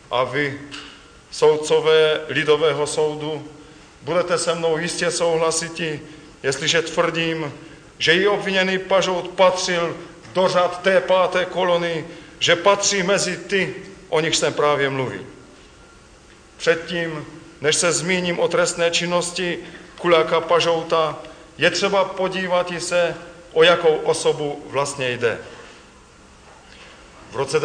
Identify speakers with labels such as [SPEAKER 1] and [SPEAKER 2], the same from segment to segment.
[SPEAKER 1] A vy, soudcové lidového soudu, budete se mnou jistě souhlasiti, jestliže tvrdím, že i obviněný Pažout patřil do řad té 5. kolony, že patří mezi ty, o nich jsem právě mluvil. Předtím, než se zmíním o trestné činnosti Kuláka Pažouta, je třeba podívat se, o jakou osobu vlastně jde. V roce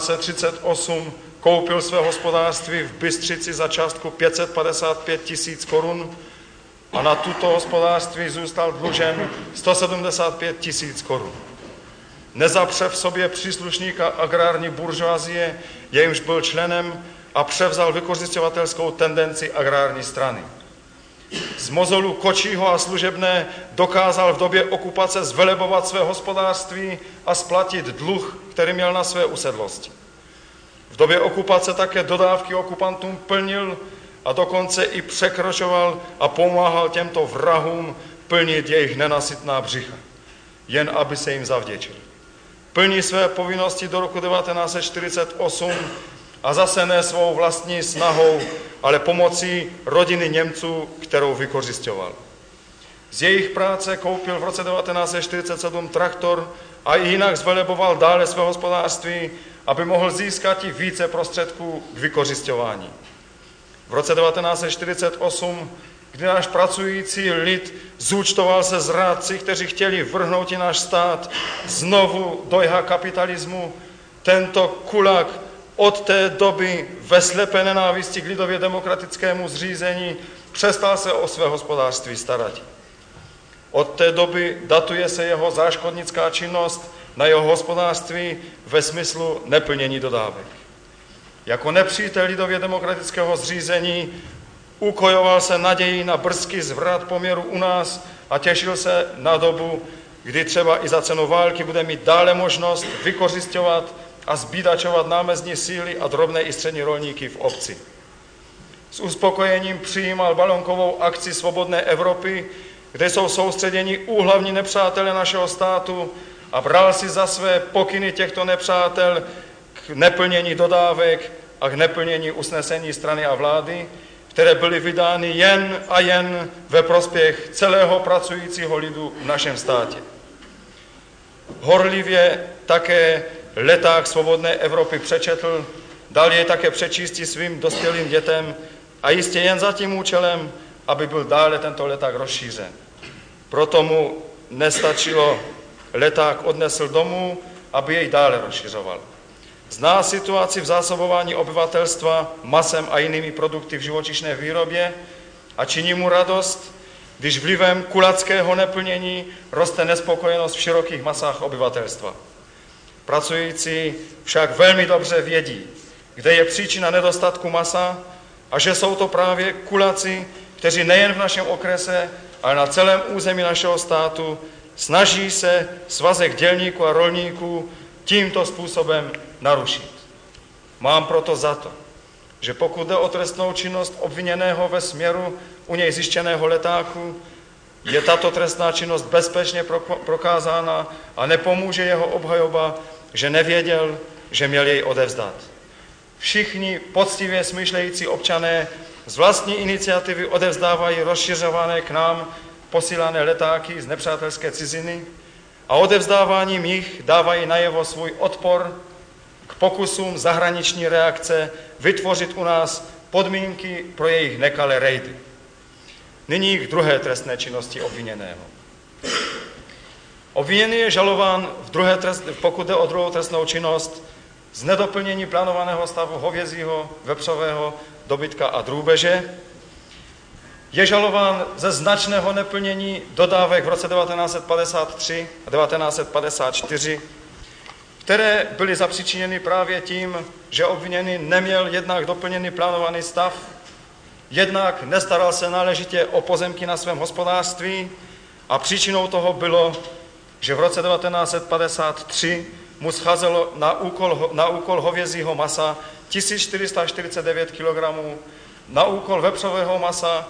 [SPEAKER 1] 1938 koupil své hospodářství v Bystřici za částku 555 000 korun a na tuto hospodářství zůstal dlužen 175 000 korun. Nezapře v sobě příslušníka agrární buržoazie, jejímž byl členem, a převzal vykořisťovatelskou tendenci agrární strany. Z mozolu kočího a služebné dokázal v době okupace zvelebovat své hospodářství a splatit dluh, který měl na své usedlosti. V době okupace také dodávky okupantům plnil a dokonce i překročoval a pomáhal těmto vrahům plnit jejich nenasytná břicha, jen aby se jim zavděčil. Plní své povinnosti do roku 1948 a zase ne svou vlastní snahou, ale pomocí rodiny Němců, kterou vykořisťoval. Z jejich práce koupil v roce 1947 traktor a i jinak zveleboval dále své hospodářství, aby mohl získat i více prostředků k vykořisťování. V roce 1948, kdy náš pracující lid zúčtoval se zrádci, kteří chtěli vrhnout i náš stát znovu do jha kapitalismu, tento Kulák od té doby ve slepé nenávisti k lidově demokratickému zřízení přestal se o své hospodářství starat. Od té doby datuje se jeho záškodnická činnost na jeho hospodářství ve smyslu neplnění dodávek. Jako nepřítel lidově demokratického zřízení ukojoval se nadějí na brzký zvrat poměru u nás a těšil se na dobu, kdy třeba i za cenu války bude mít dále možnost vykořisťovat a zbídačovat námezní síly a drobné i střední rolníky v obci. S uspokojením přijímal balonkovou akci Svobodné Evropy, kde jsou soustředěni úhlavní nepřátelé našeho státu, a bral si za své pokyny těchto nepřátel k neplnění dodávek a k neplnění usnesení strany a vlády, které byly vydány jen a jen ve prospěch celého pracujícího lidu v našem státě. Horlivě také leták Svobodné Evropy přečetl, dal jej také přečíst svým dospělým dětem a jistě jen za tím účelem, aby byl dále tento leták rozšířen. Proto mu nestačilo, leták odnesl domů, aby jej dále rozšiřoval. Zná situaci v zásobování obyvatelstva masem a jinými produkty v živočišné výrobě a činí mu radost, když vlivem kulackého neplnění roste nespokojenost v širokých masách obyvatelstva. Pracující však velmi dobře vědí, kde je příčina nedostatku masa a že jsou to právě kulaci, kteří nejen v našem okrese, ale na celém území našeho státu snaží se svazek dělníků a rolníků tímto způsobem narušit. Mám proto za to, že pokud jde o trestnou činnost obviněného ve směru u něj zjištěného letáku, je tato trestná činnost bezpečně prokázána a nepomůže jeho obhajoba, že nevěděl, že měl jej odevzdat. Všichni poctivě smýšlející občané z vlastní iniciativy odevzdávají rozšiřované k nám posílané letáky z nepřátelské ciziny a odevzdáváním jich dávají najevo svůj odpor k pokusům zahraniční reakce vytvořit u nás podmínky pro jejich nekalé rejdy. Nyní k druhé trestné činnosti obviněného. Obviněný je žalován pokud jde o druhou trestnou činnost z nedoplnění plánovaného stavu hovězího, vepřového, dobytka a drůbeže. Je žalován ze značného neplnění dodávek v roce 1953 a 1954, které byly zapříčiněny právě tím, že obviněný neměl jednak doplněný plánovaný stav, jednak nestaral se náležitě o pozemky na svém hospodářství a příčinou toho bylo, že v roce 1953 mu scházelo na úkol hovězího masa 1449 kg, na úkol vepřového masa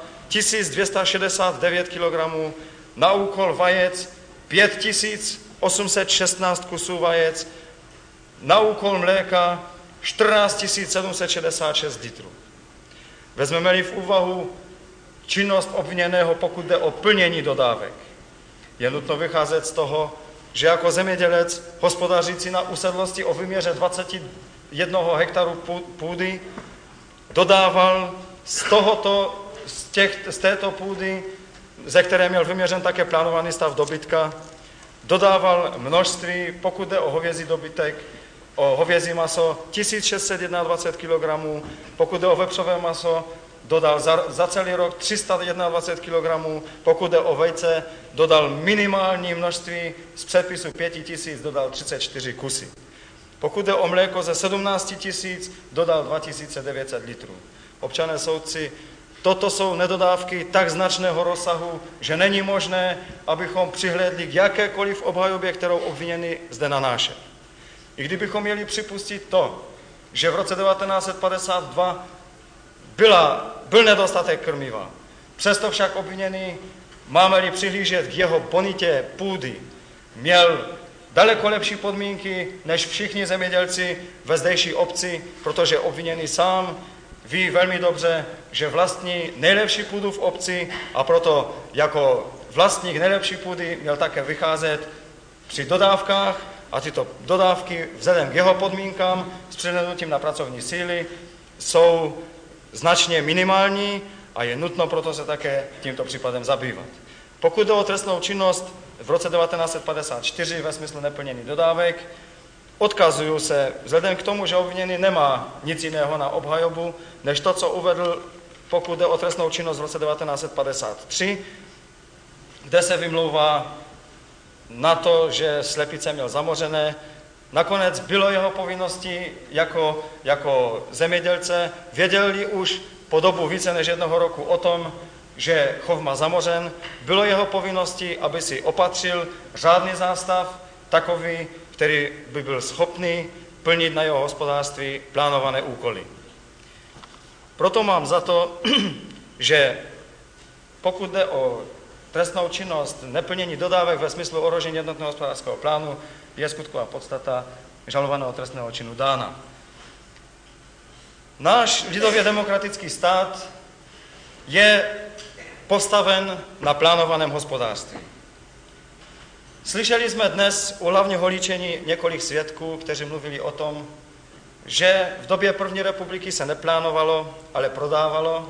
[SPEAKER 1] 1269 kg, na úkol vajec 5816 kusů vajec, na úkol mléka 14 766 litrů. Vezmeme-li v úvahu činnost obviněného, pokud jde o plnění dodávek, je nutno vycházet z toho, že jako zemědělec hospodařící na usedlosti o vyměře 21 hektaru půdy dodával z této půdy, ze které měl vyměřen také plánovaný stav dobytka, dodával množství, pokud jde o hovězí dobytek, o hovězí maso 1621 kg, pokud jde o vepřové maso, dodal za celý rok 321 kg, pokud jde o vejce, dodal minimální množství z předpisu 5000, dodal 34 kusy. Pokud jde o mléko ze 17 000, dodal 2900 litrů. Občané soudci, toto jsou nedodávky tak značného rozsahu, že není možné, abychom přihlédli k jakékoliv obhajobě, kterou obviněný zde nanášel. I kdybychom měli připustit to, že v roce 1952 byl nedostatek krmiva, přesto však obviněný, máme-li přihlížet k jeho bonitě půdy, měl daleko lepší podmínky než všichni zemědělci ve zdejší obci, protože obviněný sám ví velmi dobře, že vlastní nejlepší půdu v obci a proto jako vlastník nejlepší půdy měl také vycházet při dodávkách a tyto dodávky vzhledem k jeho podmínkám s přihlédnutím na pracovní síly jsou značně minimální a je nutno proto se také tímto případem zabývat. Pokud jde o trestnou činnost v roce 1954 ve smyslu neplnění dodávek, odkazuju se vzhledem k tomu, že obviněný nemá nic jiného na obhajobu, než to, co uvedl, pokud jde o trestnou činnost v roce 1953, kde se vymlouvá na to, že slepice měl zamořené. Nakonec bylo jeho povinností jako zemědělce, věděl-li už po dobu více než 1 roku o tom, že chov má zamořen, bylo jeho povinností, aby si opatřil řádný zástav, takový, který by byl schopný plnit na jeho hospodářství plánované úkoly. Proto mám za to, že pokud jde o trestnou činnost neplnění dodávek ve smyslu ohrožení jednotného hospodářského plánu, je skutková podstata žalovaného trestného činu dána. Náš lidově demokratický stát je postaven na plánovaném hospodářství. Slyšeli jsme dnes u hlavního líčení několik svědků, kteří mluvili o tom, že v době první republiky se neplánovalo, ale prodávalo,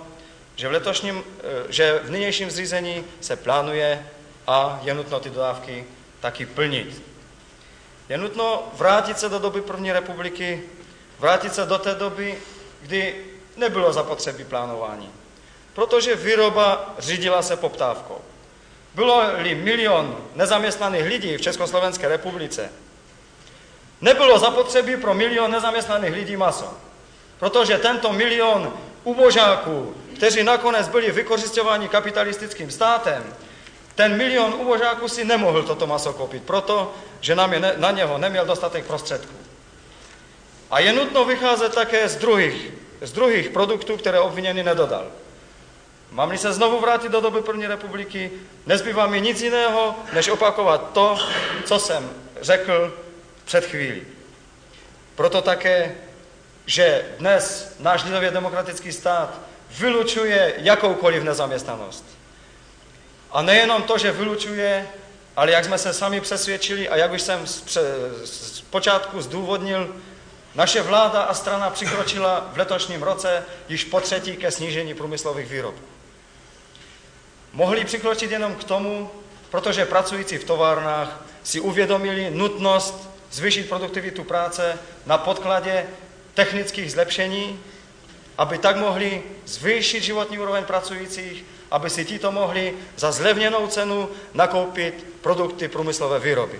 [SPEAKER 1] že v nynějším zřízení se plánuje a je nutno ty dodávky taky plnit. Je nutno vrátit se do doby první republiky, vrátit se do té doby, kdy nebylo zapotřebí plánování, protože výroba řídila se poptávkou. Bylo-li 1 000 000 nezaměstnaných lidí v Československé republice, nebylo zapotřebí pro 1 000 000 nezaměstnaných lidí maso, protože tento 1 000 000 ubožáků, kteří nakonec byli vykořisťováni kapitalistickým státem, ten 1 000 000 ubožáků si nemohl toto maso koupit, protože na něho neměl dostatek prostředků. A je nutno vycházet také z druhých produktů, které obviněný nedodal. Mám-li se znovu vrátit do doby první republiky, nezbývá mi nic jiného, než opakovat to, co jsem řekl před chvílí. Proto také, že dnes náš lidově demokratický stát vylučuje jakoukoliv nezaměstnanost. A nejenom to, že vylučuje, ale jak jsme se sami přesvědčili a jak už jsem z počátku zdůvodnil, naše vláda a strana přikročila v letošním roce již po 3. ke snížení průmyslových výrobků. Mohli přikročit jenom k tomu, protože pracující v továrnách si uvědomili nutnost zvýšit produktivitu práce na podkladě technických zlepšení, aby tak mohli zvýšit životní úroveň pracujících, aby si tito mohli za zlevněnou cenu nakoupit produkty průmyslové výroby.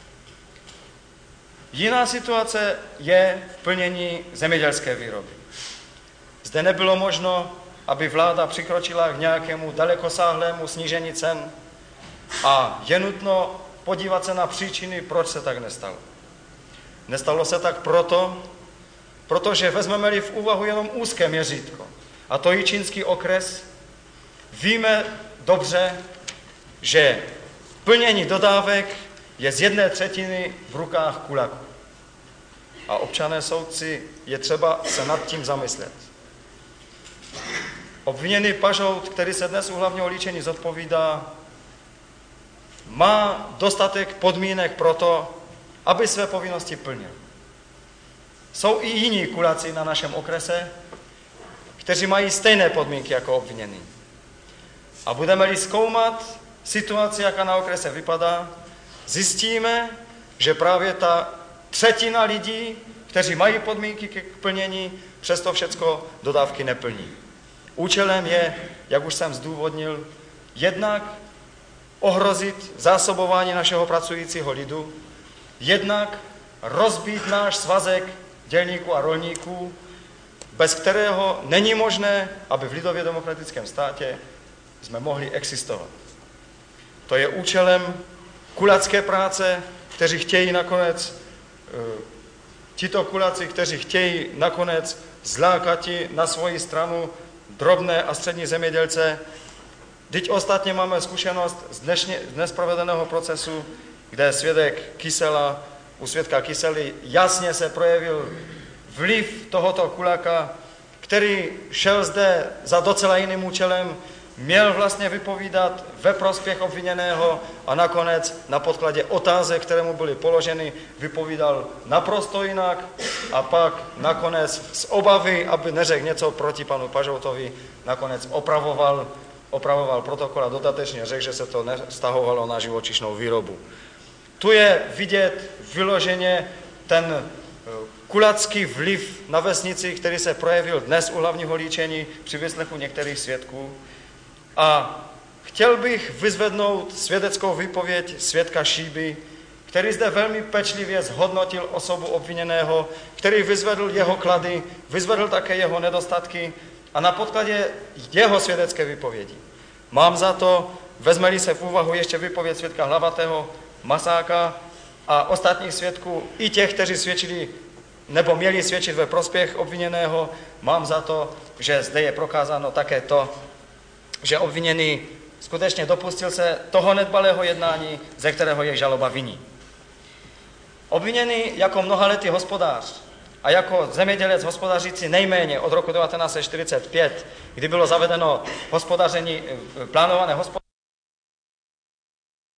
[SPEAKER 1] Jiná situace je v plnění zemědělské výroby. Zde nebylo možno, aby vláda přikročila k nějakému dalekosáhlému snížení cen a je nutno podívat se na příčiny, proč se tak nestalo. Nestalo se tak protože vezmeme-li v úvahu jenom úzké měřítko, a to Jičínský okres, víme dobře, že plnění dodávek je z 1/3 v rukách kulaků. a občané soudci, je třeba se nad tím zamyslet. Obviněný Pažout, který se dnes u hlavního líčení zodpovídá, má dostatek podmínek pro to, aby své povinnosti plnil. Jsou i jiní kuláci na našem okrese, kteří mají stejné podmínky jako obviněný. A budeme-li zkoumat situaci, jaká na okrese vypadá, zjistíme, že právě ta třetina lidí, kteří mají podmínky k plnění, přesto všecko dodávky neplní. Účelem je, jak už jsem zdůvodnil, jednak ohrozit zásobování našeho pracujícího lidu, jednak rozbít náš svazek dělníků a rolníků, bez kterého není možné, aby v lidově demokratickém státě jsme mohli existovat. To je účelem kulatské práce, kteří chtějí nakonec, tito kuláci, kteří chtějí nakonec zlákati na svoji stranu drobné a střední zemědělce. Vždyť ostatně máme zkušenost z dnes provedeného procesu, kde svědek Kysela, u svědka Kysely jasně se projevil vliv tohoto kuláka, který šel zde za docela jiným účelem, měl vlastně vypovídat ve prospěch obviněného a nakonec na podkladě otázek, které mu byly položeny, vypovídal naprosto jinak a pak nakonec z obavy, aby neřekl něco proti panu Pažoutovi, nakonec opravoval protokol a dodatečně řekl, že se to nevztahovalo na živočišnou výrobu. Tu je vidět vyloženě ten kulacký vliv na vesnici, který se projevil dnes u hlavního líčení při vyslechu některých svědků. A chtěl bych vyzvednout svědeckou výpověď svědka Šíby, který zde velmi pečlivě zhodnotil osobu obviněného, který vyzvedl jeho klady, vyzvedl také jeho nedostatky a na podkladě jeho svědecké výpovědi. Mám za to, vezme-li se v úvahu ještě výpověď svědka Hlavatého, Masáka a ostatních svědků, i těch, kteří svědčili nebo měli svědčit ve prospěch obviněného, mám za to, že zde je prokázáno také to, že obviněný skutečně dopustil se toho nedbalého jednání, ze kterého je žaloba viní. Obviněný jako mnohaletý hospodář a jako zemědělec hospodařící nejméně od roku 1945, kdy bylo zavedeno plánované hospodaření